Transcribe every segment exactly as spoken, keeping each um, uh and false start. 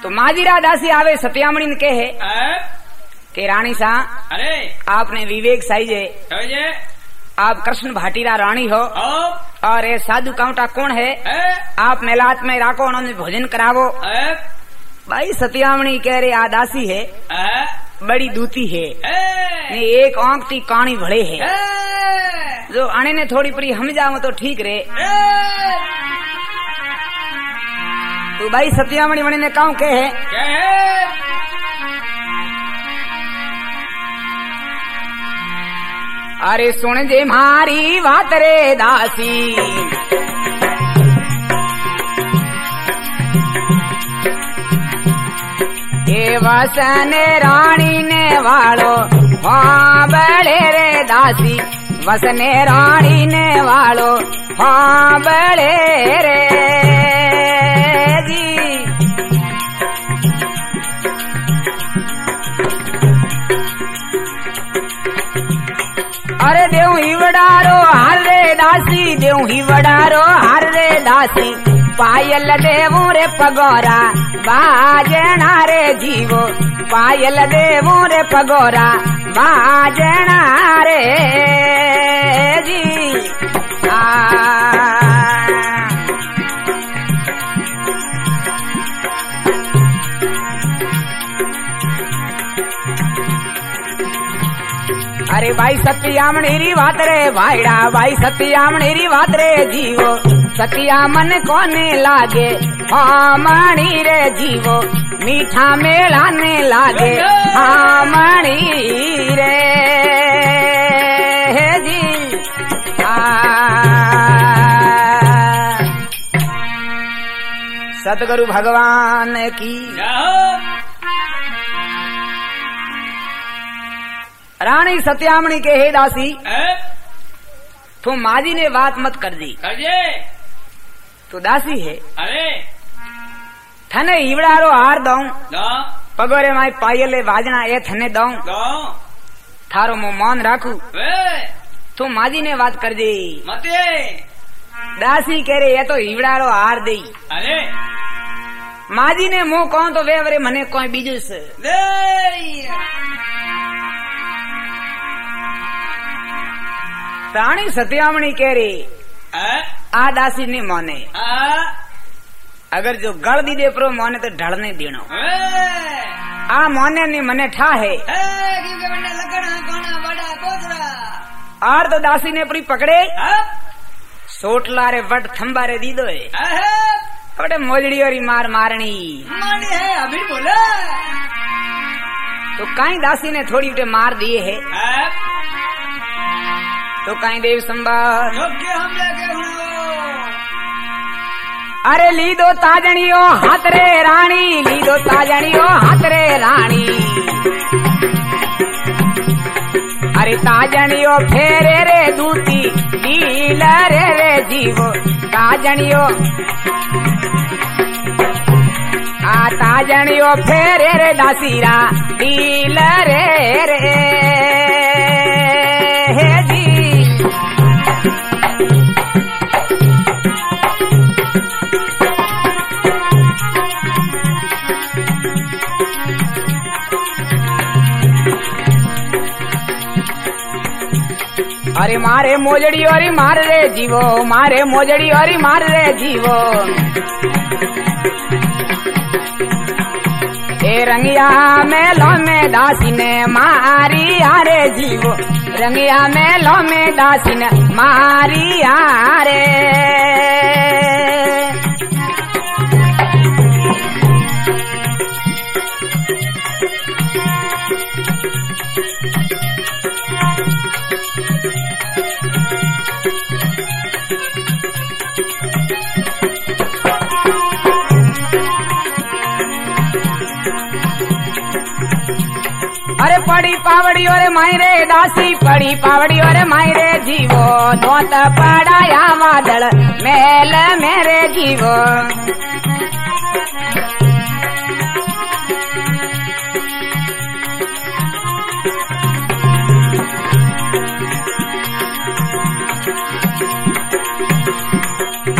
तो माजीरा दासी आवे सत्यामणी ने कहे कि रानी सा अरे आपने विवेक साइजे आप कृष्ण भाटीरा रानी हो और ये साधु काउंटा कौन है आप मेलात में राखो उन्होंने भोजन करावो। भाई सत्यामणी कह रहे आ दासी है बड़ी दूती है ने एक आंख ती काणी भले है जो आने ने थोड़ी परी हम जाओ तो ठीक रहे। तो भाई सत्यामणी मणि ने कहूं के है अरे सुन जे मारी बात रे दासी के वसन रानी ने वालो हाँ बड़े रे दासी वसने रानी ने वालो हाँ बड़े रे जी। अरे देव ही वडारो हर रे दासी देव ही वडारो हर रे दासी पायल देवू रे पगोरा बाजना रे जीवो पायल देवू रे पगोरा बाजना रे जी। आ अरे भाई सत्यामणी री बात रे भाईड़ा भाई सत्यामणी री बात रे जीवो सतिया मन कोने लागे हाँ मणि रे जीवो मीठा मेलाने लागे हाँ मणि रे जी। सतगुरु भगवान की रानी सत्यामणी के हे दासी तुम माजी ने बात मत कर दी तो दासी है अरे थने ईवड़ारो हार दऊं पगोरे माई पायले बाजना ये थने दऊं थारो मुंह मौन राखू तुम माजी ने बात कर दी मते दासी कह रहे ये तो ईवड़ारो हार दे अरे माजी ने मुंह कहूं तो वे अवरे मने कोई बीजू से रानी सत्यामणी कह रही आ दासी ने मोने अगर जो गल दी दे परो मोने तो ढलने देनो आ मोने ने मने ठा है और तो दासी ने अपनी पकड़े सोटला रे वट थम्बा रे दी दो है मोजड़ी और मार मारनी है अभी बोला तो कहीं दासी ने थोड़ी उठे मार दिए है तो कहीं देव संभाल अरे ली दो ताजणियो हाथ रे रानी ली दो ताजणियो हाथ रे रानी अरे ताजणियो फेरे रे दूती लील रे रे जीवो ताजणियो आ ताजणियो फेरे रे दासीरा लील रे रे जी। अरे मारे मोजड़ी और मार रे जीवो मारे मोजड़ी और मार रे जीवो ए रंगिया मेलो में दासी ने मारी आरे जीवो रंगिया मेलो में दासी ने मारी आरे अरे पड़ी पावड़ी और मायरे दासी पड़ी पावड़ी और मायरे जीवो दोत पड़ाया वादल मेल मेरे जीवो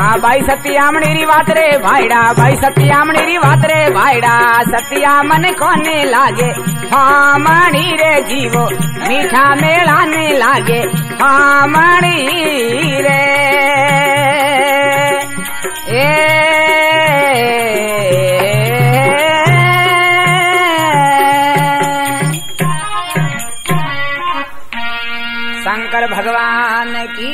हाँ भाई सत्यामणी री बात रे भाईड़ा, भाई सत्यामणी री बात रे भाईड़ा, सत्या मन कोने लागे हाँ मणि रे जीवो मीठा मेलाने लागे हाँ मणि रे ए शंकर भगवान की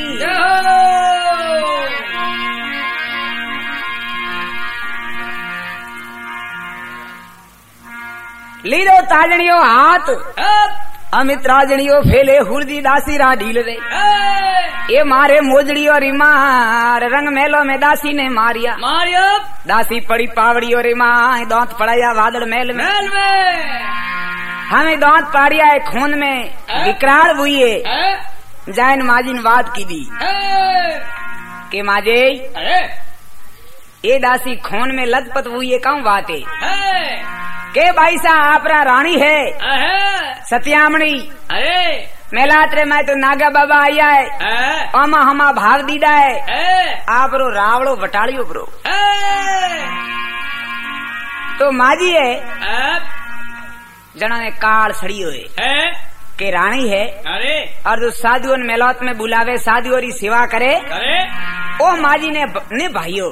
लीलो ताजणियो हाथ अमित राजणियो फेले हुरदी दासी रा ढील रे ये मारे मोजड़ियो रिमार रंग मेलो में दासी ने मारिया मारियो दासी पड़ी पावड़ियो रिमार दांत पड़ाया वादड़ मेल में, मेल में। हमें दांत पाड़िया है खून में विकराल हुई जैन माजिन बात की दी के माजे ये दासी खून में लथपथ हुई है कौन बात है के भाई साहब आपरा रानी है सत्यामणी अरे मेलात्रे मैं तो नागा बाबा आया है अमा हमा भाव दीदा है आप रो रावड़ो बटालियो ब्रो तो माजी है जना ने काल सड़ी हुए के रानी है अरे और जो साधुओं मेलौत में बुलावे साधुओं की सेवा करे अरे ओ माजी ने ने भाइयों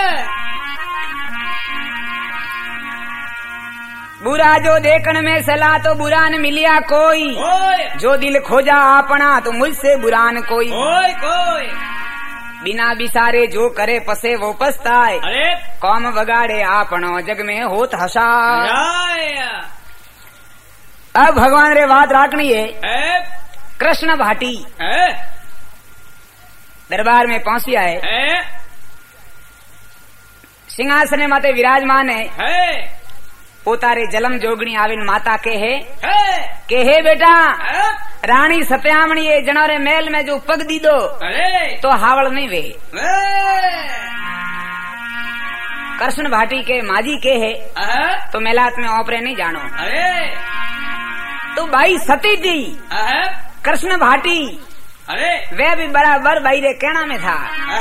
बुरा जो देखन में सलाह तो बुरा न मिलिया कोई, जो दिल खोजा अपना तो मुझसे बुरा न कोई, कोई कोई बिना बिसारे जो करे पसे वो पछताए, अरे कौम बगाड़े आपनो जग में होत हसा। अब भगवान रे बात राखनी है कृष्ण भाटी दरबार में पहुंचिया है सिंहासन माते विराजमान है पोतारे जलम जोगणी आविन माता के है के है बेटा रानी सत्यामणी ये जनोरे मेल में जो पग दी दो तो हावड़ नहीं वे कृष्ण भाटी के माजी के है तो मेलात में ओपरे नहीं जानो तो भाई सती जी कृष्ण भाटी अरे वे भी बराबर भाई रे कहना में था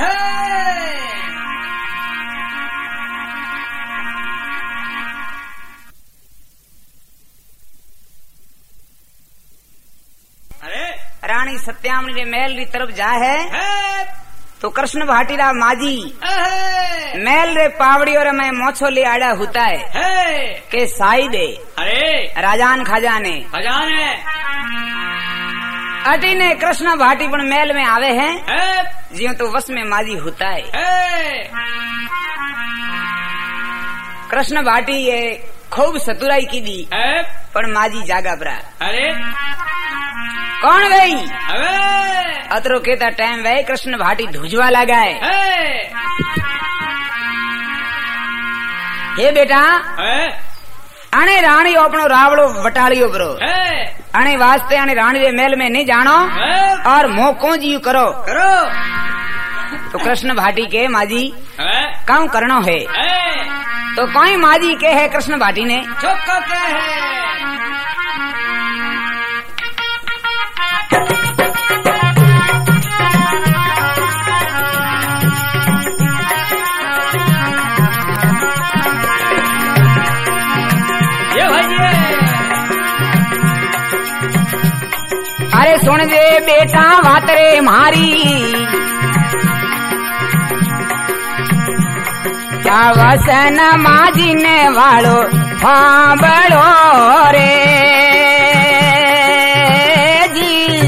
रानी सत्यामणी रे मेल री तरफ जा है तो कृष्ण भाटीरा माजी मेल रे पावड़ी और मैं मोछो ले आड़ा होता है के साई दे अरे राजान खजाने खजाने अटी ने कृष्ण भाटी पण मेल में आवे हैं जियो तो वश में माजी होता है कृष्ण भाटी ये खूब सतुराई की दी पण माजी जागा बरा अरे कौन गई अबे अतरो केता टाइम वे कृष्ण भाटी धुजवा लगाए हे बेटा आने रानी अपनो रावड़ो वटालियो ब्रो आने वास्ते आने रानी रे मेल में नहीं जानो और मोको जी करो करो तो कृष्ण भाटी के माजी काम करनो है तो कोई माजी के है कृष्ण भाटी ने चुप करते है अरे सुन दे बेटा बात रे मारी क्या वसन माजिने वालो फांबड़ो रे जी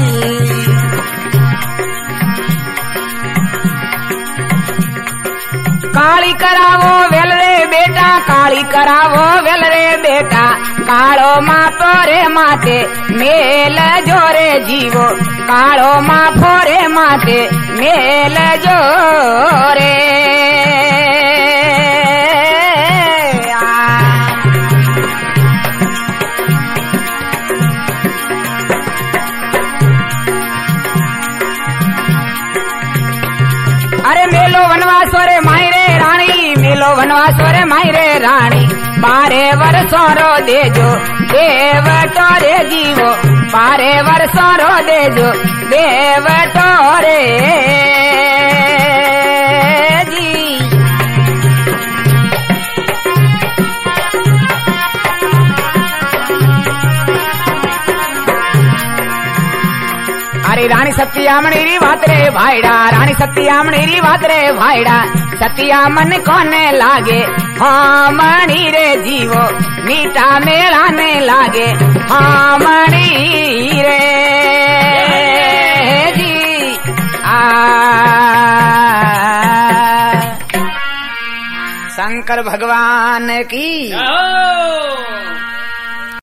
काली करावो वेल रे बेटा काली करावो वेल रे बेटा कालो मातो रे माते मेल जोरे जीवो कालो माफो रे माते मेल जोरे अरे मेलो वनवास रे मायरे रानी मेलो वनवास रे मायरे रानी बारे वर्षो रो देजो देव टोरे जीवो बारे वर्षो रो देजो देव टोरे अरे रानी सत्यामणी री बात रे भाईड़ा, रानी सत्यामणी री बात रे भाईड़ा, सतिया मन कोने लागे हाँ मणि रे जीवो मीठा मेलाने लागे हाँ मणि रे जी आ शंकर भगवान की।